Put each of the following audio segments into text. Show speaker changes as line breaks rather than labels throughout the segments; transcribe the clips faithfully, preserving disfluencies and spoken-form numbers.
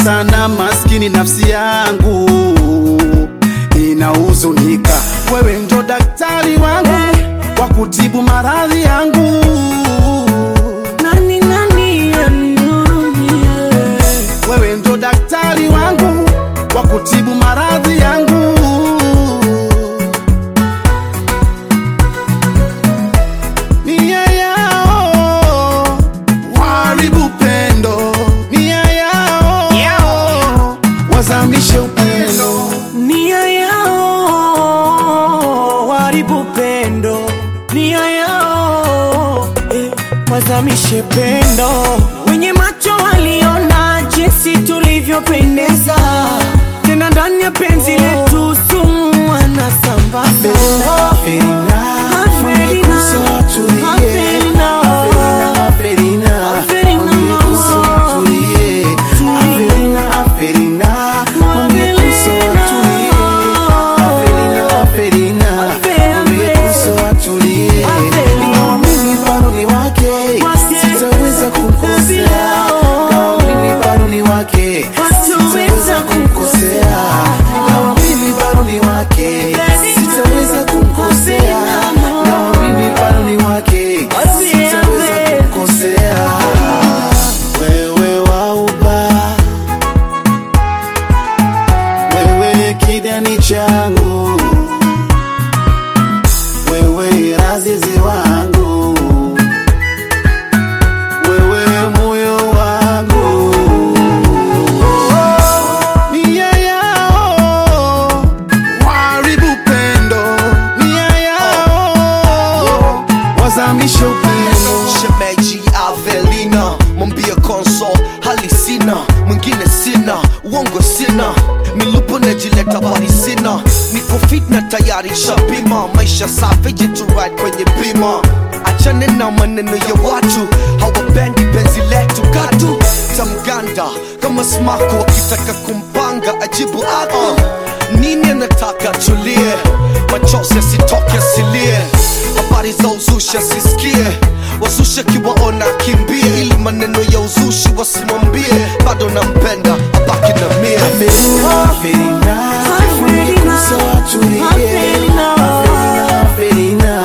sana maskini nafsi yangu inahuzunika. Wewe ndo daktari wangu wa kutibu maradhi yangu.
Nani nani anihurumie?
Wewe ndo daktari wangu wa kutibu maradhi yangu. Nia yao waharibu pendo, nia yao wazamishe upendo.
Nia yao waharibu pendo, nia yao eh, wazamishe pendo. Wenye macho waliona jinsi tulivyopendeza, tena ndani ya penzi letu sumu wanasambaza.
Sitaweza kumkosea, na mimi bado ni wake. Sitaweza kumkosea, na mimi bado ni wake. Sitaweza kumkosea. Wewe wauba, wewe kidani changu, wewe razizi wangu, wewe moyo wangu. Wazamishe upendo.
Shemeji Avelina, mwambie konso hali sina, mwingine sina, uongo sina, milupo nejileta bari sina. Niko fit na tayari shapima, maisha safi jitu ride kwenye bima. Achane na maneno ya watu, hawapendi penzi letu katu. Tamganda kama smako wakitaka kumpanga ajibu ako. Nini anataka tulie, machozi yasitoke asilie. Habari za uzushi asisikie, wazushi kiwaona kimbie. Ili maneno ya uzushi wasimwambie, bado nampenda abaki na mie.
Avelina, Avelina, Avelina, Avelina, Avelina, Avelina,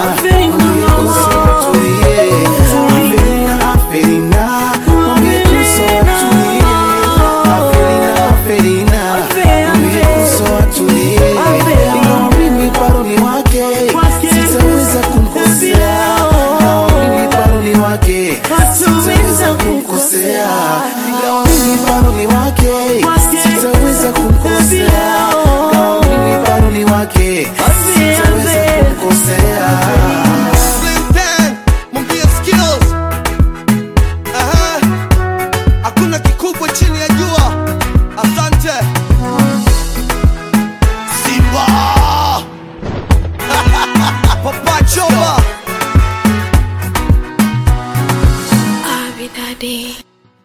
sitaweza kumkosea, ingawa mimi bado ni wake. Sitaweza kumkosea, ingawa mimi bado ni wake.